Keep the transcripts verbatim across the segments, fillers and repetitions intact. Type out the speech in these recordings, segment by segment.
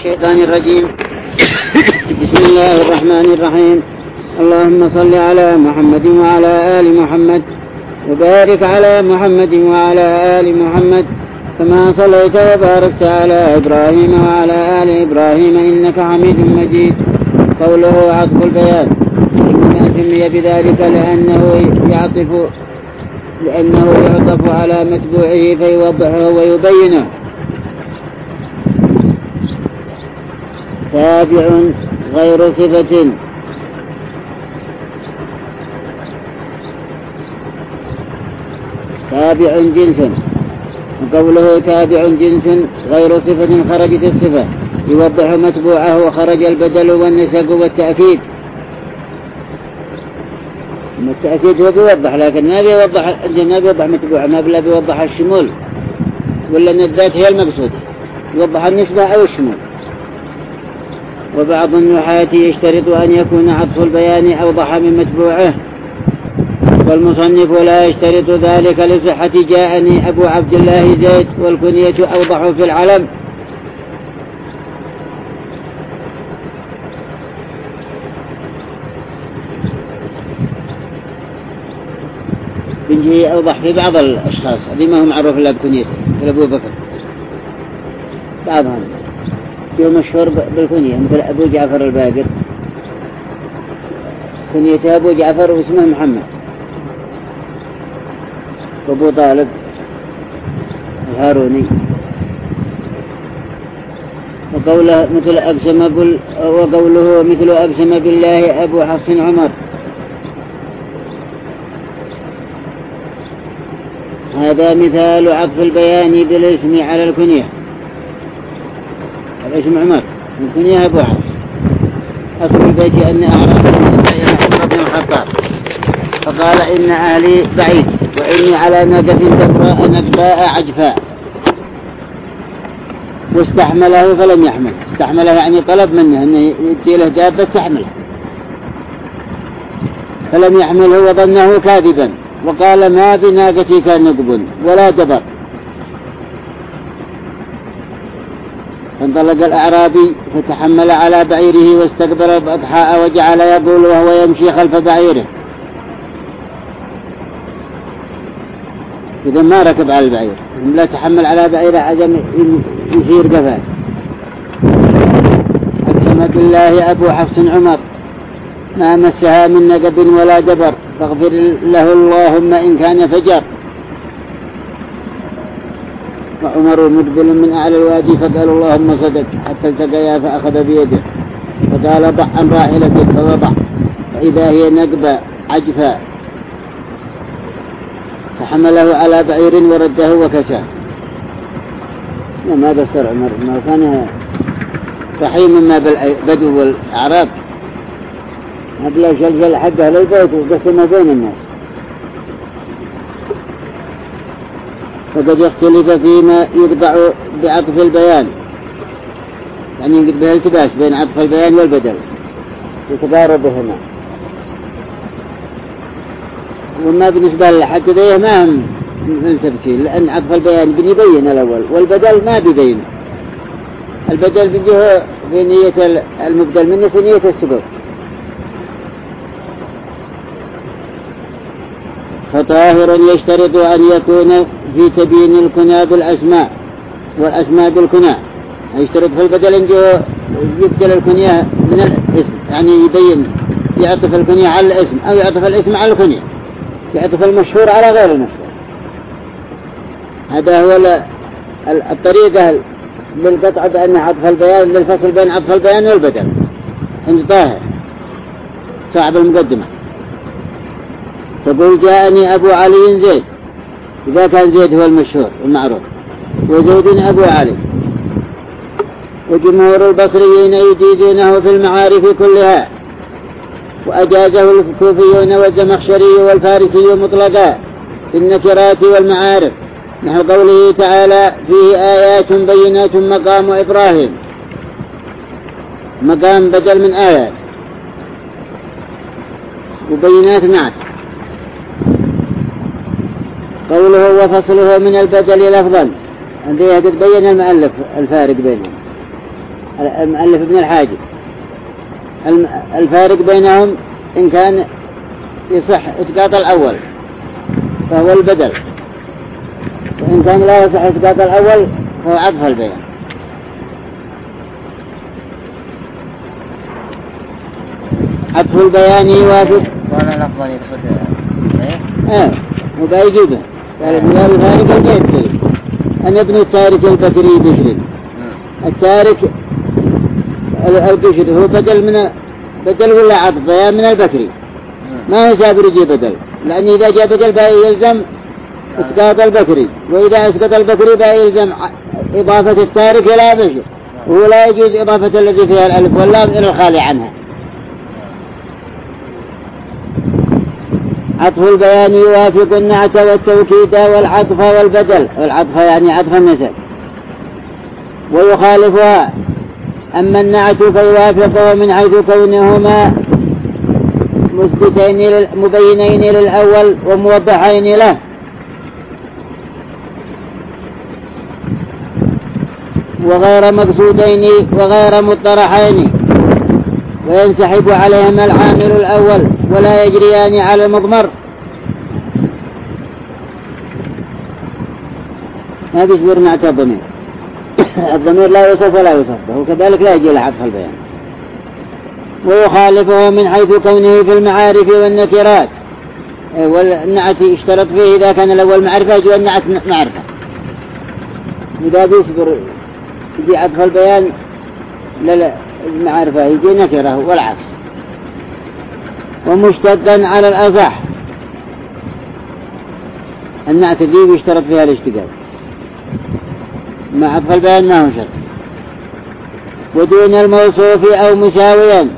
الشيطان الرجيم. بسم الله الرحمن الرحيم. اللهم صل على محمد وعلى آل محمد وبارك على محمد وعلى آل محمد كما صليت وباركت على إبراهيم وعلى آل إبراهيم إنك حميد مجيد. قوله عطف البيان إنما سمي بذلك لأنه يعطف لأنه يعطف على متبوعه فيوضحه ويبينه. تابع غير صفة تابع جنس. وقوله تابع جنس غير صفة خرجت الصفة يوضح متبوعه وخرج البدل والنسق والتأكيد. التأكيد هو بيوضح لكن ما بيوضح ما بيوضح متبوعه ما بلا بيوضح الشمول ولا أن الذات هي المقصود يوضح النسبة أو الشمول. وبعض النحاة يشترط أن يكون عطف البيان أوضح من متبوعه والمصنف لا يشترط ذلك لصحة جاءني أبو عبد الله زيد والكنية أوضح في العلم. بنجي أوضح في بعض الأشخاص هذه ما هم معروف إلا بكنيته أبو بكر بعضهم يوم مشهور بالكنية مثل أبو جعفر الباقر كنيته أبو جعفر واسمه محمد. وأبو طالب الهاروني. وقوله مثل أقسم بال وقوله مثل أقسم بالله أبو حفص عمر. هذا مثال عطف البيان بالاسم على الكنية. الاسم عمر الكنية أبو حفص. أصل البيت أن أعرف بن الخطاب فقال إن أهلي بعيد وإني على ناقة دبراء نقباء عجفاء واستحمله فلم يحمل. استحمله يعني طلب منه أنه يأتي له دابة تحمله فلم يحمله وظنه كاذبا وقال ما بناقتي كان نقب ولا دبر. فانطلق الأعرابي فتحمل على بعيره واستقبل الأضحاء وجعل يقول وهو يمشي خلف بعيره. إذا ما ركب على البعير لا تحمل على بعيره عجم يسير قفاه. أقسم بالله أبو حفص عمر ما مسها من نقب ولا دبر فاغفر له اللهم إن كان فجر. وعمر مقبل من أعلى الوادي فقال اللهم صدق حتى التقيا فأخذ بيده فقال ضع عن راحلتك فوضع فإذا هي نقبة عجفاء فحمله على بعير ورده وكساه. ما قصر عمر ما كان رحيم ما بالبدو والأعراب هذا شلشل حقه للبيت وقسم بين الناس. فقد يختلف فيما يقطع بعطف البيان يعني يقطع به التباس بين عطف البيان والبدل يتقاربهما. وما بالنسبة لحد ذيه ما هم من التفسير لأن عطف البيان بيبين الأول والبدل ما بيبين. البدل بيجيه في نية المبدل منه في نية السبب. فطاهر يشترط أن يكون في تبيين الكنى بالأسماء والأسماء بالكنى. يشترط في البدل أنه يبدل الكنية من الاسم يعني يبين يعطف الكنية على الاسم أو يعطف الاسم على الكنية يعطف المشهور على غير المشهور. هذا هو الطريقة للقطع بأن عطف البيان للفصل بين عطف البيان والبدل. أنت طاهر صاحب المقدمة تقول جاءني أبو علي زيد إذا كان زيد هو المشهور المعروف وزيد أبو علي. وجمهور البصريين يجيزونه في المعارف كلها وأجازه الكوفيون والزمخشري والفارسي مطلقا في النكرات والمعارف نحو قوله تعالى فيه آيات بينات مقام إبراهيم. مقام بدل من آيات وبينات نعت. قوله وفصله من البدل الأفضل هذه تبين المؤلف الفارق بينهم. المؤلف ابن الحاجب الفارق بينهم إن كان يصح إسقاط الأول فهو البدل، وإن كان لا يصح إسقاط الأول فهو عطف البيان. عطف البيان يوافق وانا الأفضل يقصد ايه وبيجيبه قال ابن الفارق البيت كيف أن ابن التارك البكري بشر. التارك البشر هو بدل من بدل ولا عطف بيان من البكري، ما هو سابر يجي بدل، لأن إذا جاء بدل بقى يلزم إسقاط البكري، وإذا إسقاط البكري بقى يلزم إضافة التارك إلى بشر، وهو لا يجوز إضافة الذي فيها الألف واللام إلى الخالي عنها. عطف البيان يوافق النعت والتوكيد والعطف والبدل، والعطف يعني عطف النسب، ويخالفها. أما النعت فيوافقه من حيث كونهما مثبتين مبينين للأول وموضحين له، وغير مقصودين وغير مطرحين، وينسحب عليهما العامل الأول ولا يجريان على المضمر. ما بيصير نعت الضمير الضمير لا يوصف ولا يوصف، وكذلك لا يجي لحذف البيان. ويخالفه من حيث كونه في المعارف والنكرات، والنعت يشترط فيه إذا كان الأول معرفة يجي النعت معرفة، إذا بيصبر يجي عطف البيان للمعرفة يجي نكره والعكس. ومشتدا على الأصح النعت ذي بيشترط فيها الاشتقاق مع عطف البيان ما هو شرط. ودون الموصوف أو مساويا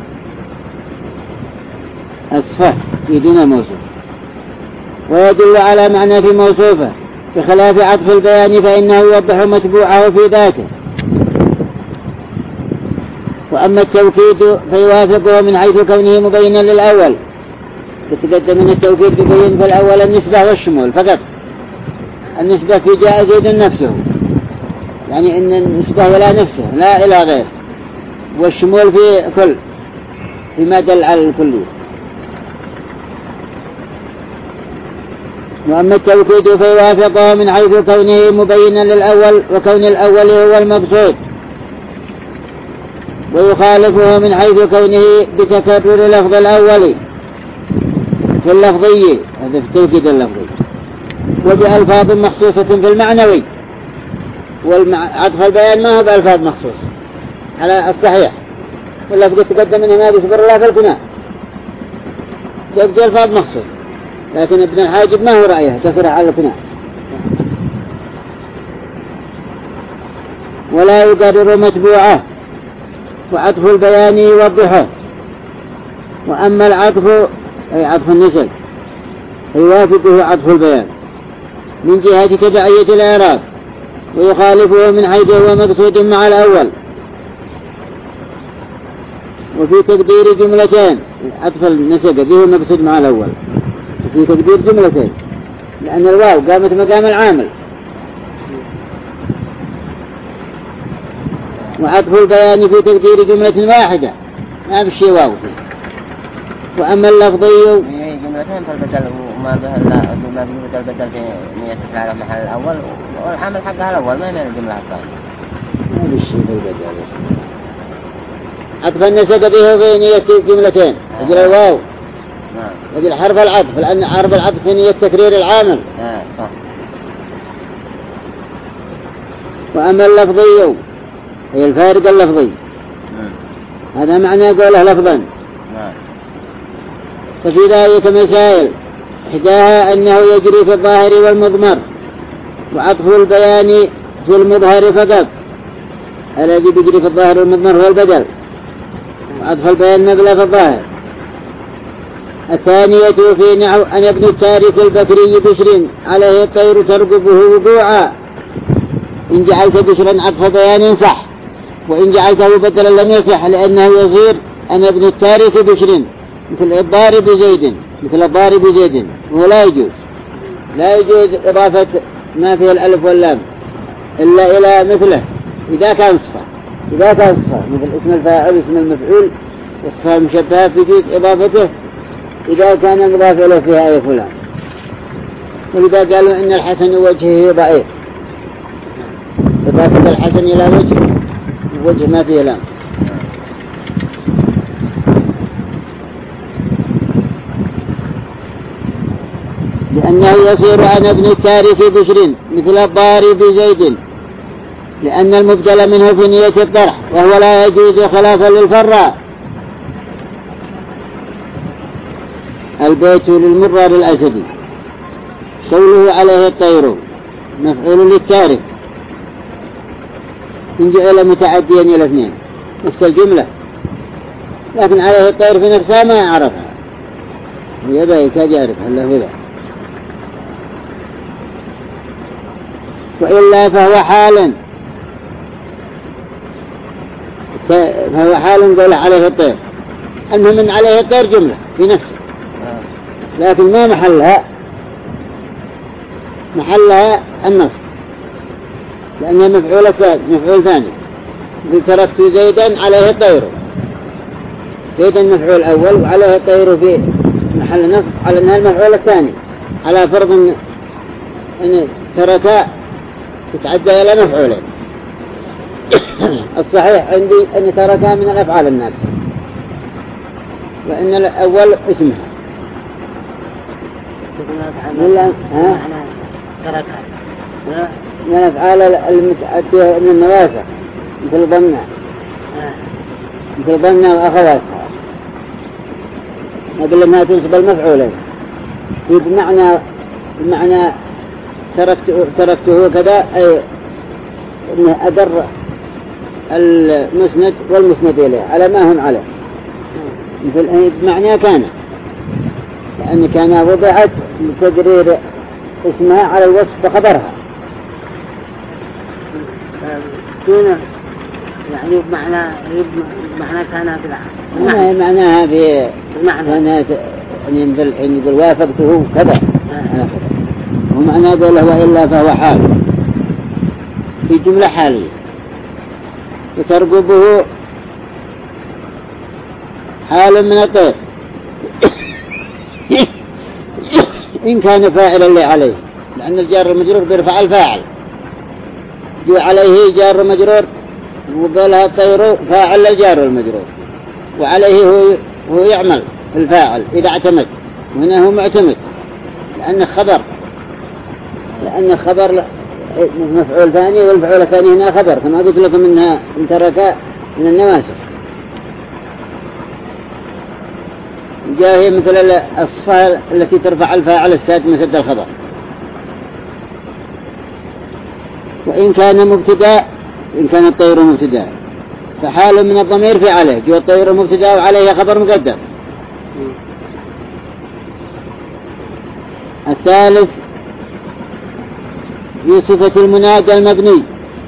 أصفه يدون الموصوف، ويدل على معنى في موصوفه بخلاف عطف البيان فإنه يوضح متبوعه في ذاته. وأما التوكيد فيوافقه من حيث كونه مبينا للأول، يتقدم من التوكيد ببين في الأول النسبة والشمول فقط. النسبة في جاء زيد نفسه، يعني إن النسبة ولا نفسه لا إلى غير، والشمول في كل فيما دل على الكلية. وأما التوكيد فيوافقه من حيث كونه مبينا للأول وكون الأول هو المقصود، ويخالفه من حيث كونه بتكرر لفظ الأول في اللفظي، هذا في التوكيد اللفظي، وبألفاظ مخصوصة في المعنوي. والعطف البيان ما هو بألفاظ مخصوصة على الصحيح، واللفظ تقدم منه ما بيصبر الله في الكناء يبدو ألفاظ مخصوصة، لكن ابن الحاجب ما هو رأيه تصرح على الكناء. ولا يقرر متبوعه، وعطف البيان يوضحه. وأما العطف أي عطف النسب فيوافقه عطف البيان من جهة تبعية الإعراب، ويخالفه من حيث هو مقصود مع الأول. وفي تقدير جملتين، عطف النسب به مقصود مع الأول، وفي تقدير جملتين لأن الواو قامت مقام العامل. وعطف البيان في تقدير جملة واحدة ما بشي واو فيه. وأما اللفظي جملتين فالبدل وما به لا ما به البدل في نية على محل الأول، والعمل حقها الأول ما هي الجملة الثانية ما بشي في البدل. عطف النسب به في نية جملتين أجل الواو أجل حرف العطف، لأن حرف العطف في نية تكرير العامل. آه صح. وأما اللفظي هي الفارق اللفظي، هذا معنى قوله لفظا. ففي ذلك مسائل، إحداها أنه يجري في الظاهر والمضمر، وعطف البيان في المظهر فقط، الذي بيجري في الظاهر والمضمر هو البدل، وعطف البيان مبلغ في الظاهر. الثانية في نحو أن ابن التارك البكري بشر عليه الطير ترقبه وقوعا، إن جعلت بشرا عطف بيان صح، وإن جعلته بدلا لم يصح، لأنه يصير أن ابن التارك بشر مثل الضارب زيد، مثل الضارب زيد، ولا يجوز لا يجوز إضافة ما فيه الألف واللام إلا إلى مثله إذا كان صفة، إذا كان صفة مثل اسم الفاعل واسم المفعول والصفة المشبهة في جزء إضافته إذا كان المضاف إليه فيها أي فلان. ولذا قالوا إن الحسن وجهه ضعيف، إضافة الحسن إلى وجه وجه ما فيه لام. لأنه يصير عن ابن التاريخ بشر مثل الضارب زيد، لأن المبدل منه في نية الطرح وهو لا يجوز خلافا للفراء. البيت للمرار الأسدي قوله عليه الطير مفعول للتارك إن جعل متعديا إلى اثنين نفس الجملة، لكن عليه الطير في نفسها ما يعرفها، هي بايك يعرفها الله هذا. وإلا فهو حال فهو حال قول عليه الطير، المهم من عليه الطير جملة في نفسه، لكن ما محلها محلها النصب لأنها مفعول مفعول ثاني. تركت زيدا عليه الطير، زيدا مفعول أول وعليه الطير في محل نصب على أنها المفعول الثاني، على فرض أن, أن ترك تتعدى إلى مفعولين. الصحيح عندي أن تركها من الأفعال الناقصة، وأن الأول اسمها من ها تركها من الأفعال المتعدية من النواسخ مثل ظنة مثل ظنة وأخواتها، أقول أنها تنصب المفعولين بمعنى بمعنى تركته تركته كذا، أي أنه أدر المسند والمسند إليه على ما هم عليه، مثل بمعنى كان، لأن كان وضعت لتدرير اسمها على الوصف فخبرها دون يعني بمعنى بمعنى كان بالعكس معناها بمعنى يعني مثل إن يقول وافقته كذا ومعنى قوله وإلا فهو حال في جملة حالية. وترقبه حال من الطير إن كان فاعلا اللي عليه، لأن الجار المجرور بيرفع الفاعل، جو عليه جار مجرور وقالها الطير فاعل الجار المجرور، وعليه هو, هو يعمل في الفاعل إذا اعتمد، وهنا هو معتمد لأنه خبر، لأنه خبر مفعول ثاني، والمفعول الثاني هنا خبر كما قلت لكم إنها إن ترك من النواسخ. جاء هي مثل الصفة التي ترفع الفاعل الساد مسد الخبر. وإن كان مبتدا إن كان الطير مبتدا فحال من الضمير في عليه، جو الطير مبتدا وعليه خبر مقدم. الثالث في صفة المنادى المبني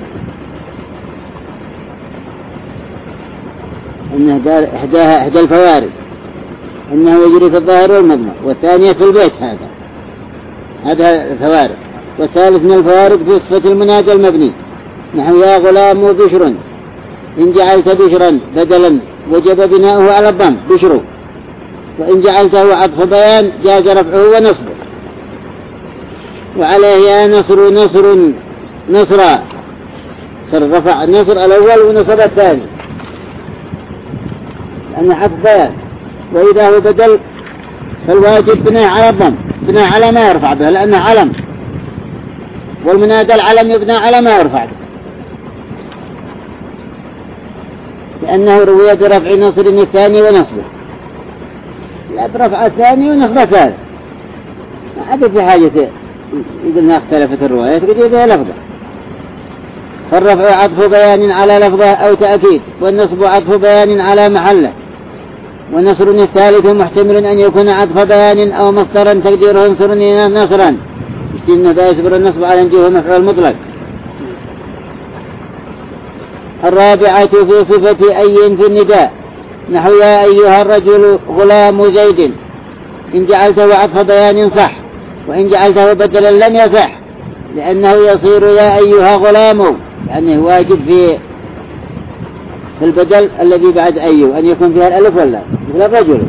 إنه قال إحداها إحدى الفوارق إنه يجري في الظاهر والمضمر، والثانية في البيت هذا هذا الفوارق. والثالث من الفوارق في صفة المنادى المبني نحو يا غلام بشر إن جعلت بشرا بدلا وجب بناؤه على الضم بشر، وإن جعلته عطف بيان جاز رفعه ونصبه. وعليه يا نصر نصر نصرا صار رفع النصر الأول ونصب الثاني لأنه عطف بيان. وإذا هو بدل فالواجب بناء على الضم، بناء على ما يرفع به لأنه علم، والمنادى العلم يبنى على ما يرفع به، لأنه روي برفع نصر الثاني ونصبه، لا برفع الثاني ونصب الثالث. ما حدث في حاجة يقولنا اختلفت الروايات قد يدها لفظة. فالرفع عطف بيان على لفظه أو تأكيد، والنصب عطف بيان على محله. ونصر الثالث محتمل أن يكون عطف بيان أو مصدرا تقديره انصرني نصرا، اشتين بيصبر النصب على انجيه مفعول مطلق. الرابعة في صفة أي في النداء نحو يا أيها الرجل غلام زيد إن جعلته عطف بيان صح، وإن جعلته بدلا لم يصح، لأنه يصير يا أيها غلام، لأنه واجب في في البدل الذي بعد أيه أن يكون فيها الألف ولا مثل الرجل.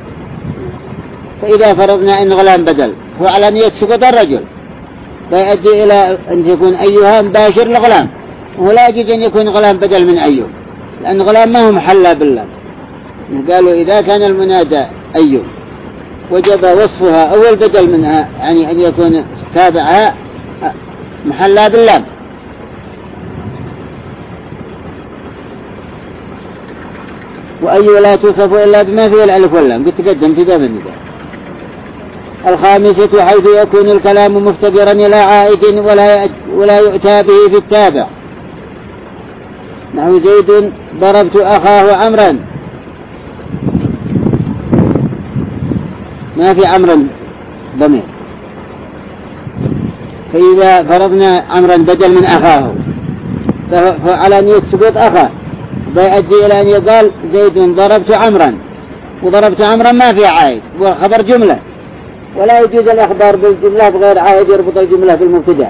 فإذا فرضنا أن غلام بدل هو على نية سقوط الرجل فيؤدي إلى أن تكون أيها مباشر لغلام، ولا يجوز أن يكون غلام بدل من أيه، لأن غلام ما هو محلى بالله. قالوا إذا كان المنادى أيه وجب وصفها أول بدل منها، يعني أن يكون تابعها محلى بالله. وأي لا توصف إلا بما فيه الألف واللام، قد تقدم في باب النداء. الخامسة حيث يكون الكلام مفتقرا إلى عائد ولا ولا يؤتى به في التابع، نحو زيد ضربت أخاه عمرا، ما في عمرا ضمير، فإذا فرضنا عمرا بدل من أخاه فعلى أن يسقط أخاه بيؤدي إلى أن يقال زيد ضربت عمرا، وضربت عمرا ما في عائد وخبر جملة، ولا يجوز الإخبار بالجملة بغير عائد يربط الجملة بالمبتدأ،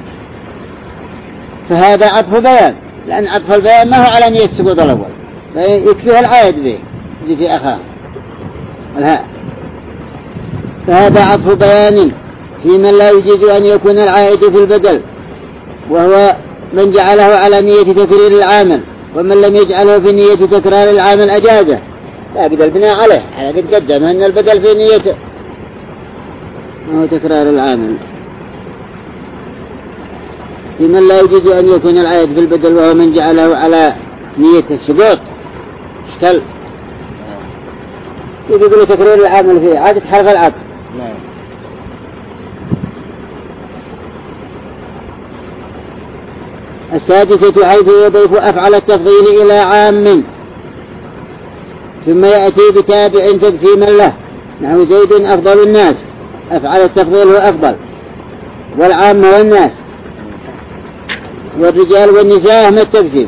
فهذا عطف بيان، لأن عطف البيان ما هو على أن يسقط الأول، فيكفيه العائد به يجي في أخاه الهاء. فهذا عطف بيان في من لا يجوز أن يكون العائد في البدل، وهو من جعله على نية تكرير العامل، ومن لم يجعله في نية تكرار العامل أجازه، لا قد البناء عليه على قد قدم أن البدل في نية هو تكرار العامل. في من لا يجوز أن يكون العائد في البدل وهو من جعله على نية السقوط اشتل، كيف يقولوا تكرير العامل فيه عادة حرف العطف. السادسة حيث يضيف أفعل التفضيل إلى عام ثم يأتي بتابع تقسيما له، نحو زيد أفضل الناس، أفعل التفضيل هو أفضل، والعام هو الناس، والرجال والنساء ما التقسيم،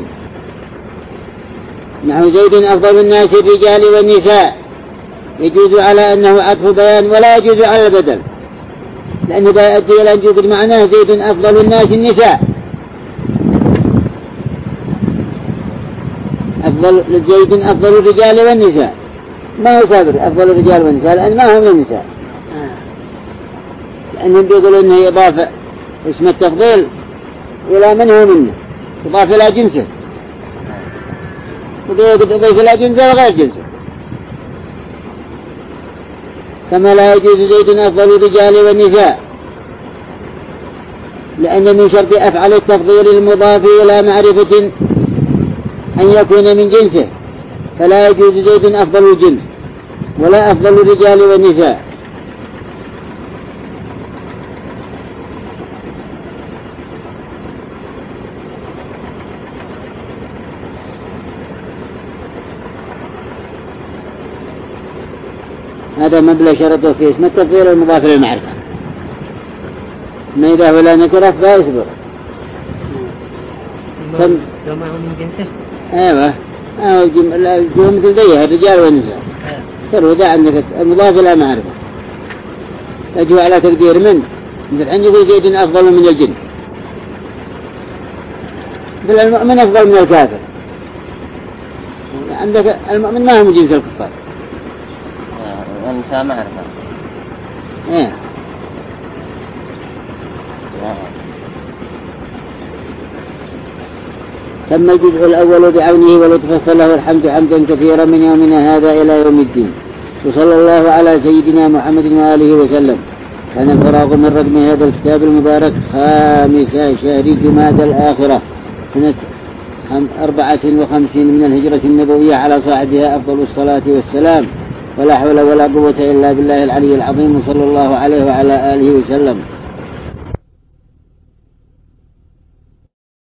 نحو زيد أفضل الناس الرجال والنساء، يجوز على أنه عطف بيان ولا يجوز على البدل، لأنه بيؤدي إلى أن يوجد معناه زيد أفضل الناس النساء، أفضل زيد أفضل الرجال والنساء، ما هو صابر أفضل الرجال والنساء لأن ما هم النساء، لأنهم بيقولوا أنه إضافة اسم التفضيل إلى من هو منه، إضافة إلى جنسه، وقد إضافة إلى جنسه وغير جنسه، كما لا يجوز زيد أفضل الرجال والنساء، لأن من شرط أفعل التفضيل المضاف إلى معرفة أن يكون من جنسه، فلا يجوز زيد أفضل الجنس ولا أفضل الرجال والنساء. هذا مبلغ شرطه في اسم التفضيل المضاف للمعرفة، ما إذا هو لا نكره فيصبر كم جمع من جنسه. ايوه اه الجمع مثل ذيه الرجال والنساء، صار وذا عندك المضاف الى معرفة يجوا على تقدير من مثل الحين يقول زيد افضل من الجن، مثل المؤمن افضل من الكافر، عندك المؤمن ما هو من جنس الكفار والنساء معرفة. ايه ثم الجزء الأول بعونه ولطفه فله الحمد حمدا كثيرا من يومنا هذا إلى يوم الدين، وصلى الله على سيدنا محمد وآله وسلم. كان الفراغ من ردم هذا الكتاب المبارك خامس شهر جماد الآخرة سنة أربعة وخمسين من الهجرة النبوية على صاحبها أفضل الصلاة والسلام، ولا حول ولا قوة إلا بالله العلي العظيم، صلى الله عليه وعلى آله وسلم.